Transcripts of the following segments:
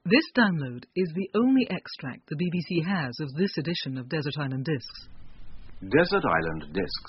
This download is the only extract the BBC has of this edition of Desert Island Discs. Desert Island Discs.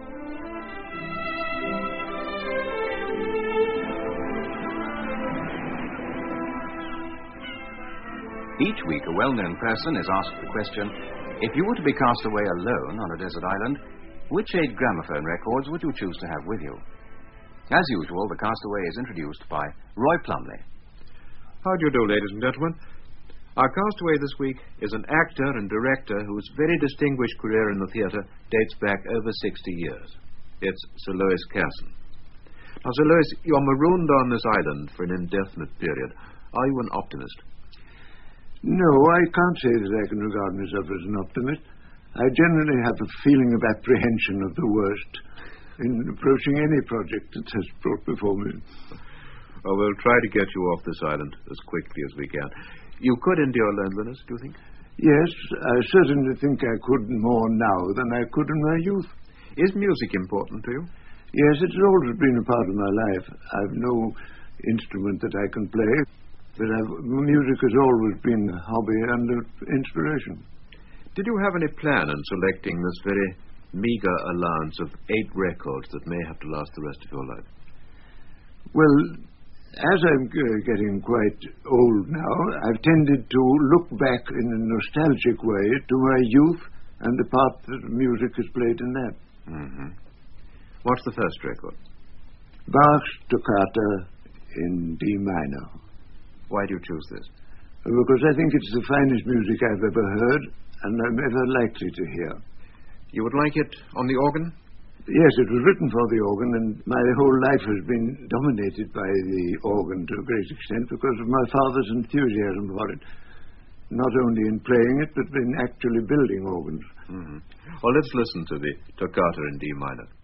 Each week a well-known person is asked the question, if you were to be cast away alone on a desert island, which 8 gramophone records would you choose to have with you? As usual, the castaway is introduced by Roy Plumley. How do you do, ladies and gentlemen? Our castaway this week is an actor and director whose very distinguished career in the theatre dates back over 60 years. It's Sir Lewis Carson. Now, Sir Lewis, you're marooned on this island for an indefinite period. Are you an optimist? No, I can't say that I can regard myself as an optimist. I generally have a feeling of apprehension of the worst in approaching any project that has brought before me. Well, we'll try to get you off this island as quickly as we can. You could endure loneliness, do you think? Yes, I certainly think I could more now than I could in my youth. Is music important to you? Yes, it's always been a part of my life. I've no instrument that I can play, but music has always been a hobby and an inspiration. Did you have any plan in selecting this very meagre allowance of 8 records that may have to last the rest of your life? Well, as I'm getting quite old now, I've tended to look back in a nostalgic way to my youth and the part that music has played in that. Mm-hmm. What's the first record? Bach's Toccata in D minor. Why do you choose this? Because I think it's the finest music I've ever heard and I'm ever likely to hear. You would like it on the organ? Yes, it was written for the organ, and my whole life has been dominated by the organ to a great extent because of my father's enthusiasm for it. Not only in playing it, but in actually building organs. Mm-hmm. Well, let's listen to the Toccata in D minor.